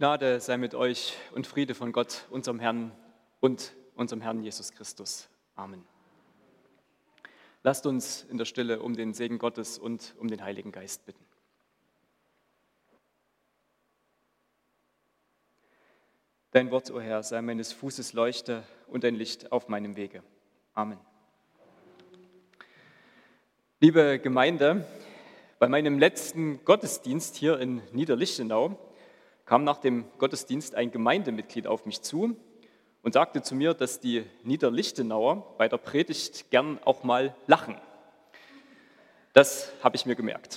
Gnade sei mit euch und Friede von Gott, unserem Herrn und unserem Herrn Jesus Christus. Amen. Lasst uns in der Stille um den Segen Gottes und um den Heiligen Geist bitten. Dein Wort, o Herr, sei meines Fußes Leuchte und ein Licht auf meinem Wege. Amen. Liebe Gemeinde, bei meinem letzten Gottesdienst hier in Niederlichtenau kam nach dem Gottesdienst ein Gemeindemitglied auf mich zu und sagte zu mir, dass die Niederlichtenauer bei der Predigt gern auch mal lachen. Das habe ich mir gemerkt.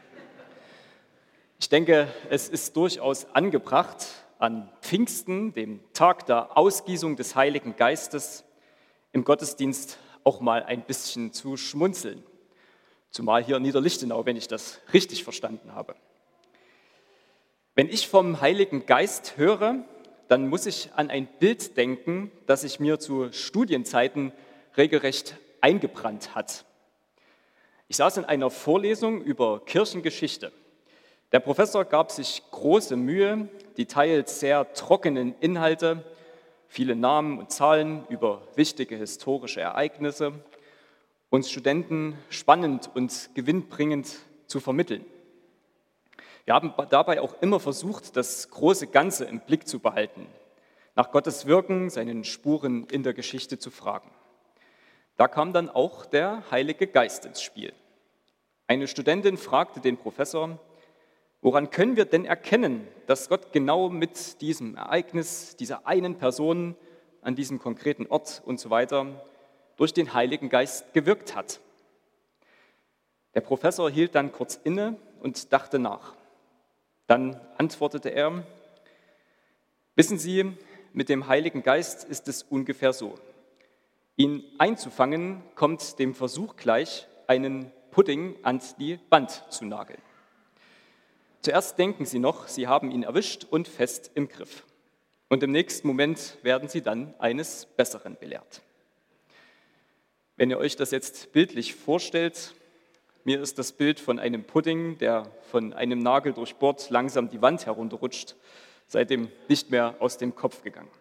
Ich denke, es ist durchaus angebracht, an Pfingsten, dem Tag der Ausgießung des Heiligen Geistes, im Gottesdienst auch mal ein bisschen zu schmunzeln. Zumal hier in Niederlichtenau, wenn ich das richtig verstanden habe. Wenn ich vom Heiligen Geist höre, dann muss ich an ein Bild denken, das sich mir zu Studienzeiten regelrecht eingebrannt hat. Ich saß in einer Vorlesung über Kirchengeschichte. Der Professor gab sich große Mühe, die teils sehr trockenen Inhalte, viele Namen und Zahlen über wichtige historische Ereignisse, uns Studenten spannend und gewinnbringend zu vermitteln. Wir haben dabei auch immer versucht, das große Ganze im Blick zu behalten, nach Gottes Wirken, seinen Spuren in der Geschichte zu fragen. Da kam dann auch der Heilige Geist ins Spiel. Eine Studentin fragte den Professor: Woran können wir denn erkennen, dass Gott genau mit diesem Ereignis, dieser einen Person, an diesem konkreten Ort und so weiter, durch den Heiligen Geist gewirkt hat? Der Professor hielt dann kurz inne und dachte nach. Dann antwortete er: Wissen Sie, mit dem Heiligen Geist ist es ungefähr so. Ihn einzufangen kommt dem Versuch gleich, einen Pudding an die Wand zu nageln. Zuerst denken Sie noch, Sie haben ihn erwischt und fest im Griff. Und im nächsten Moment werden Sie dann eines Besseren belehrt. Wenn ihr euch das jetzt bildlich vorstellt, mir ist das Bild von einem Pudding, der von einem Nagel durchbohrt langsam die Wand herunterrutscht, seitdem nicht mehr aus dem Kopf gegangen.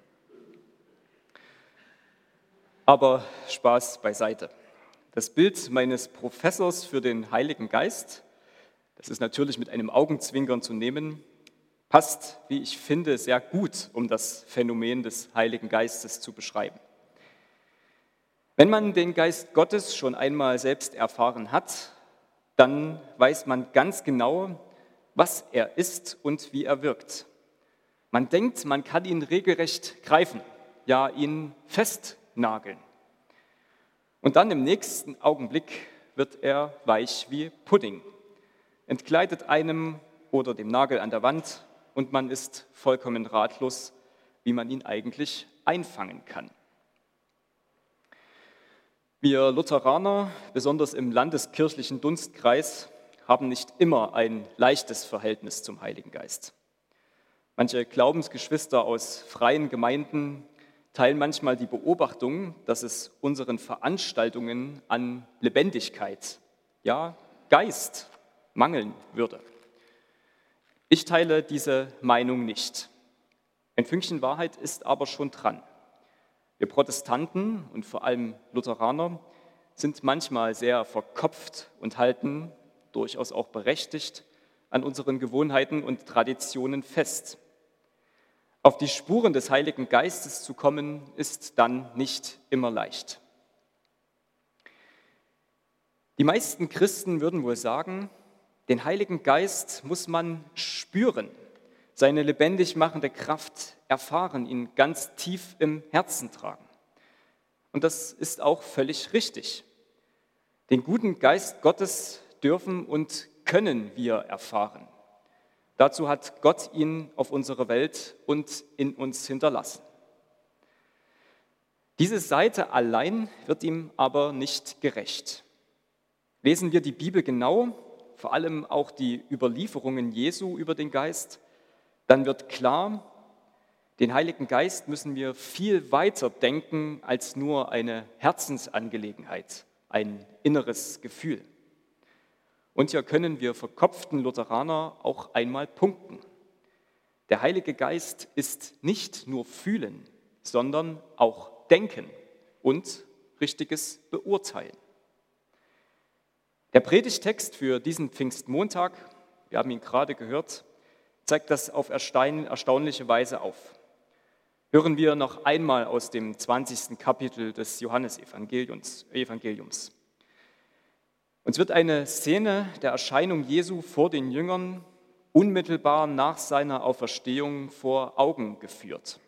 Aber Spaß beiseite. Das Bild meines Professors für den Heiligen Geist, das ist natürlich mit einem Augenzwinkern zu nehmen, passt, wie ich finde, sehr gut, um das Phänomen des Heiligen Geistes zu beschreiben. Wenn man den Geist Gottes schon einmal selbst erfahren hat, dann weiß man ganz genau, was er ist und wie er wirkt. Man denkt, man kann ihn regelrecht greifen, ja ihn festnageln. Und dann im nächsten Augenblick wird er weich wie Pudding, entgleitet einem oder dem Nagel an der Wand und man ist vollkommen ratlos, wie man ihn eigentlich einfangen kann. Wir Lutheraner, besonders im landeskirchlichen Dunstkreis, haben nicht immer ein leichtes Verhältnis zum Heiligen Geist. Manche Glaubensgeschwister aus freien Gemeinden teilen manchmal die Beobachtung, dass es unseren Veranstaltungen an Lebendigkeit, ja Geist, mangeln würde. Ich teile diese Meinung nicht. Ein Fünkchen Wahrheit ist aber schon dran. Wir Protestanten und vor allem Lutheraner sind manchmal sehr verkopft und halten, durchaus auch berechtigt, an unseren Gewohnheiten und Traditionen fest. Auf die Spuren des Heiligen Geistes zu kommen, ist dann nicht immer leicht. Die meisten Christen würden wohl sagen, den Heiligen Geist muss man spüren, seine lebendig machende Kraft erfahren, ihn ganz tief im Herzen tragen. Und das ist auch völlig richtig. Den guten Geist Gottes dürfen und können wir erfahren. Dazu hat Gott ihn auf unserer Welt und in uns hinterlassen. Diese Seite allein wird ihm aber nicht gerecht. Lesen wir die Bibel genau, vor allem auch die Überlieferungen Jesu über den Geist, dann wird klar, den Heiligen Geist müssen wir viel weiter denken als nur eine Herzensangelegenheit, ein inneres Gefühl. Und hier können wir verkopften Lutheraner auch einmal punkten. Der Heilige Geist ist nicht nur Fühlen, sondern auch Denken und richtiges Beurteilen. Der Predigtext für diesen Pfingstmontag, wir haben ihn gerade gehört, zeigt das auf erstaunliche Weise auf. Hören wir noch einmal aus dem 20. Kapitel des Johannesevangeliums. Uns wird eine Szene der Erscheinung Jesu vor den Jüngern unmittelbar nach seiner Auferstehung vor Augen geführt.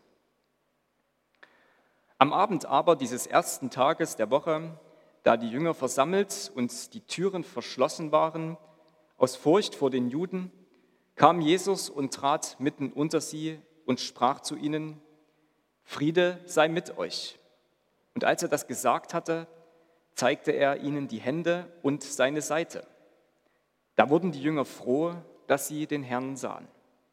Am Abend aber dieses ersten Tages der Woche, da die Jünger versammelt und die Türen verschlossen waren, aus Furcht vor den Juden, kam Jesus und trat mitten unter sie und sprach zu ihnen: Friede sei mit euch. Und als er das gesagt hatte, zeigte er ihnen die Hände und seine Seite. Da wurden die Jünger froh, dass sie den Herrn sahen.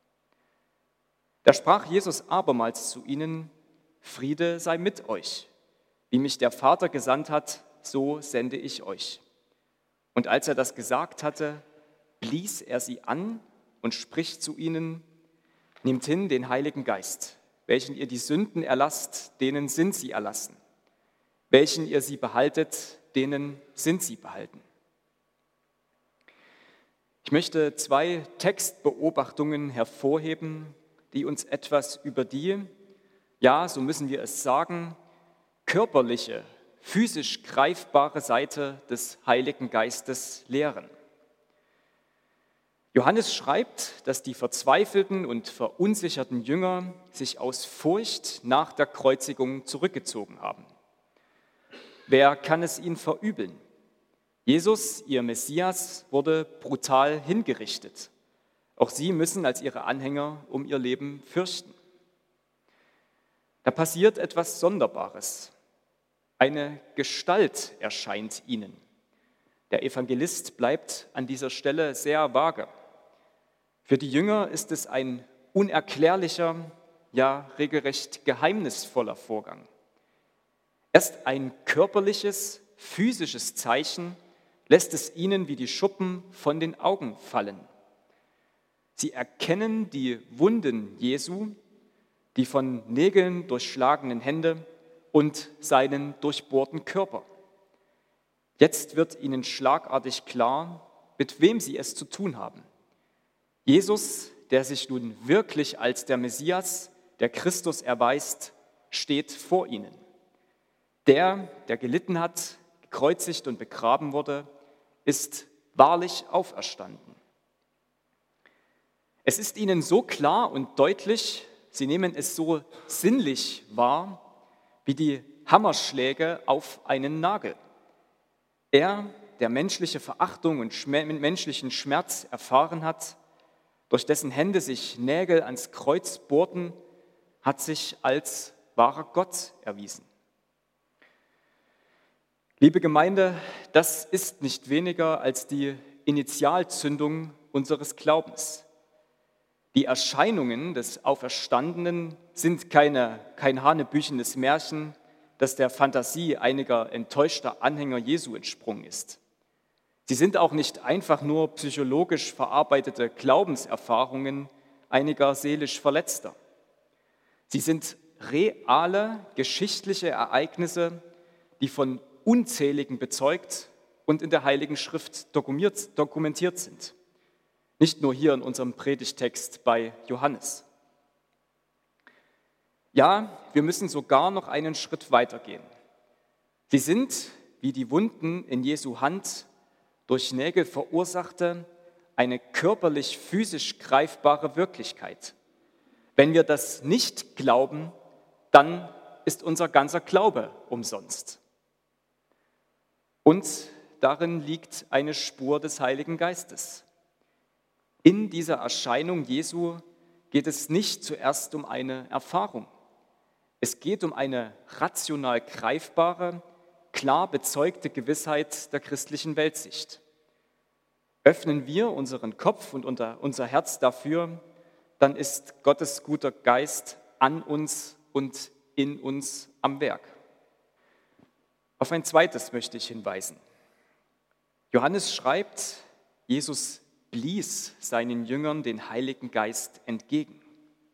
Da sprach Jesus abermals zu ihnen: Friede sei mit euch. Wie mich der Vater gesandt hat, so sende ich euch. Und als er das gesagt hatte, blies er sie an und spricht zu ihnen: Nehmt hin den Heiligen Geist. Welchen ihr die Sünden erlasst, denen sind sie erlassen. Welchen ihr sie behaltet, denen sind sie behalten. Ich möchte 2 Textbeobachtungen hervorheben, die uns etwas über die, ja, so müssen wir es sagen, körperliche, physisch greifbare Seite des Heiligen Geistes lehren. Johannes schreibt, dass die verzweifelten und verunsicherten Jünger sich aus Furcht nach der Kreuzigung zurückgezogen haben. Wer kann es ihnen verübeln? Jesus, ihr Messias, wurde brutal hingerichtet. Auch sie müssen als ihre Anhänger um ihr Leben fürchten. Da passiert etwas Sonderbares. Eine Gestalt erscheint ihnen. Der Evangelist bleibt an dieser Stelle sehr vage. Für die Jünger ist es ein unerklärlicher, ja regelrecht geheimnisvoller Vorgang. Erst ein körperliches, physisches Zeichen lässt es ihnen wie die Schuppen von den Augen fallen. Sie erkennen die Wunden Jesu, die von Nägeln durchschlagenen Hände und seinen durchbohrten Körper. Jetzt wird ihnen schlagartig klar, mit wem sie es zu tun haben. Jesus, der sich nun wirklich als der Messias, der Christus erweist, steht vor ihnen. Der gelitten hat, gekreuzigt und begraben wurde, ist wahrlich auferstanden. Es ist ihnen so klar und deutlich, sie nehmen es so sinnlich wahr, wie die Hammerschläge auf einen Nagel. Er, der menschliche Verachtung und menschlichen Schmerz erfahren hat, durch dessen Hände sich Nägel ans Kreuz bohrten, hat sich als wahrer Gott erwiesen. Liebe Gemeinde, das ist nicht weniger als die Initialzündung unseres Glaubens. Die Erscheinungen des Auferstandenen sind kein hanebüchenes Märchen, das der Fantasie einiger enttäuschter Anhänger Jesu entsprungen ist. Sie sind auch nicht einfach nur psychologisch verarbeitete Glaubenserfahrungen einiger seelisch Verletzter. Sie sind reale geschichtliche Ereignisse, die von Unzähligen bezeugt und in der Heiligen Schrift dokumentiert sind. Nicht nur hier in unserem Predigtext bei Johannes. Ja, wir müssen sogar noch einen Schritt weitergehen. Sie sind, wie die Wunden in Jesu Hand, durch Nägel verursachte, eine körperlich physisch greifbare Wirklichkeit. Wenn wir das nicht glauben, dann ist unser ganzer Glaube umsonst. Und darin liegt eine Spur des Heiligen Geistes. In dieser Erscheinung Jesu geht es nicht zuerst um eine Erfahrung. Es geht um eine rational greifbare, klar bezeugte Gewissheit der christlichen Weltsicht. Öffnen wir unseren Kopf und unser Herz dafür, dann ist Gottes guter Geist an uns und in uns am Werk. Auf ein zweites möchte ich hinweisen. Johannes schreibt, Jesus blies seinen Jüngern den Heiligen Geist entgegen.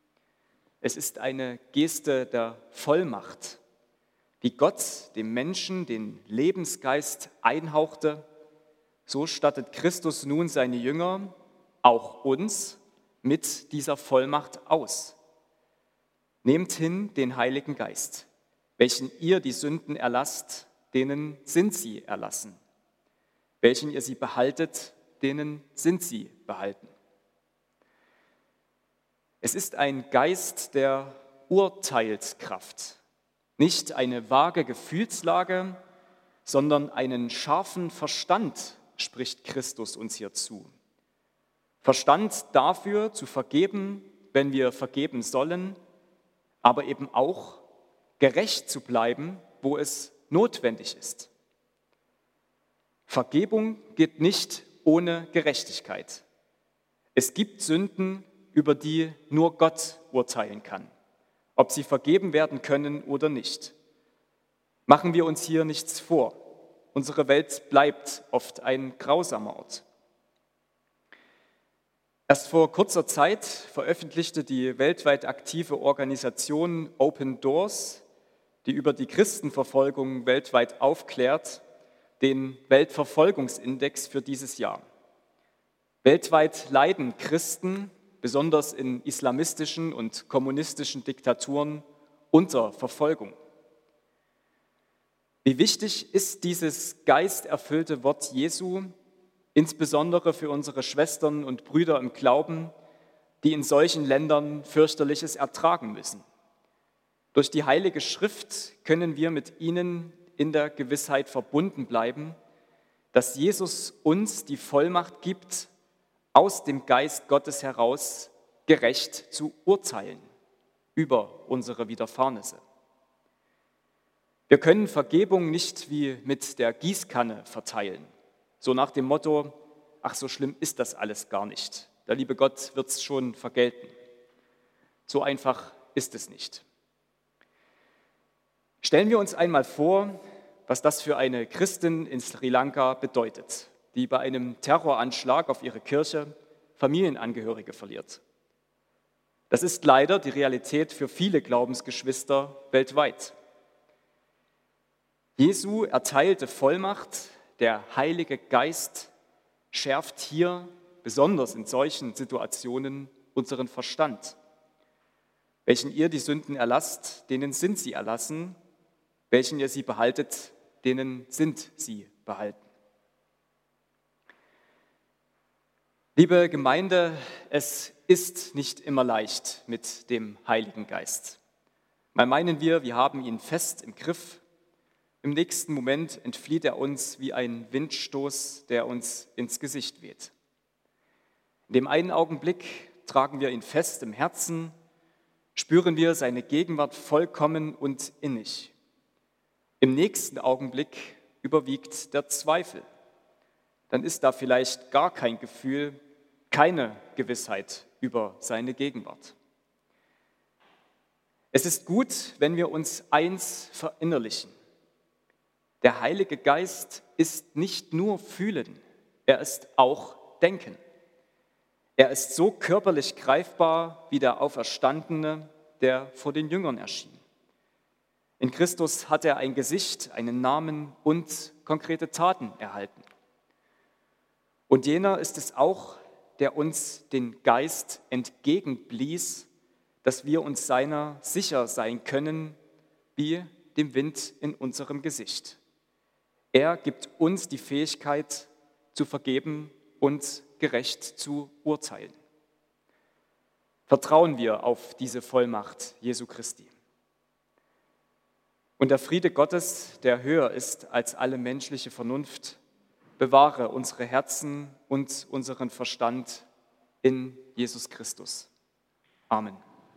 Es ist eine Geste der Vollmacht, wie Gott dem Menschen den Lebensgeist einhauchte. So stattet Christus nun seine Jünger, auch uns, mit dieser Vollmacht aus. Nehmt hin den Heiligen Geist, welchen ihr die Sünden erlasst, denen sind sie erlassen. Welchen ihr sie behaltet, denen sind sie behalten. Es ist ein Geist der Urteilskraft, nicht eine vage Gefühlslage, sondern einen scharfen Verstand spricht Christus uns hier zu. Verstand dafür, zu vergeben, wenn wir vergeben sollen, aber eben auch gerecht zu bleiben, wo es notwendig ist. Vergebung geht nicht ohne Gerechtigkeit. Es gibt Sünden, über die nur Gott urteilen kann, ob sie vergeben werden können oder nicht. Machen wir uns hier nichts vor. Unsere Welt bleibt oft ein grausamer Ort. Erst vor kurzer Zeit veröffentlichte die weltweit aktive Organisation Open Doors, die über die Christenverfolgung weltweit aufklärt, den Weltverfolgungsindex für dieses Jahr. Weltweit leiden Christen, besonders in islamistischen und kommunistischen Diktaturen, unter Verfolgung. Wie wichtig ist dieses geisterfüllte Wort Jesu, insbesondere für unsere Schwestern und Brüder im Glauben, die in solchen Ländern fürchterliches ertragen müssen. Durch die Heilige Schrift können wir mit ihnen in der Gewissheit verbunden bleiben, dass Jesus uns die Vollmacht gibt, aus dem Geist Gottes heraus gerecht zu urteilen über unsere Widerfahrnisse. Wir können Vergebung nicht wie mit der Gießkanne verteilen, so nach dem Motto, ach, so schlimm ist das alles gar nicht. Der liebe Gott wird es schon vergelten. So einfach ist es nicht. Stellen wir uns einmal vor, was das für eine Christin in Sri Lanka bedeutet, die bei einem Terroranschlag auf ihre Kirche Familienangehörige verliert. Das ist leider die Realität für viele Glaubensgeschwister weltweit. Jesu erteilte Vollmacht, der Heilige Geist, schärft hier, besonders in solchen Situationen, unseren Verstand. Welchen ihr die Sünden erlasst, denen sind sie erlassen. Welchen ihr sie behaltet, denen sind sie behalten. Liebe Gemeinde, es ist nicht immer leicht mit dem Heiligen Geist. Mal meinen wir haben ihn fest im Griff. Im nächsten Moment entflieht er uns wie ein Windstoß, der uns ins Gesicht weht. In dem einen Augenblick tragen wir ihn fest im Herzen, spüren wir seine Gegenwart vollkommen und innig. Im nächsten Augenblick überwiegt der Zweifel. Dann ist da vielleicht gar kein Gefühl, keine Gewissheit über seine Gegenwart. Es ist gut, wenn wir uns eins verinnerlichen. Der Heilige Geist ist nicht nur fühlen, er ist auch denken. Er ist so körperlich greifbar wie der Auferstandene, der vor den Jüngern erschien. In Christus hat er ein Gesicht, einen Namen und konkrete Taten erhalten. Und jener ist es auch, der uns den Geist entgegenblies, dass wir uns seiner sicher sein können, wie dem Wind in unserem Gesicht. Er gibt uns die Fähigkeit, zu vergeben und gerecht zu urteilen. Vertrauen wir auf diese Vollmacht Jesu Christi. Und der Friede Gottes, der höher ist als alle menschliche Vernunft, bewahre unsere Herzen und unseren Verstand in Jesus Christus. Amen.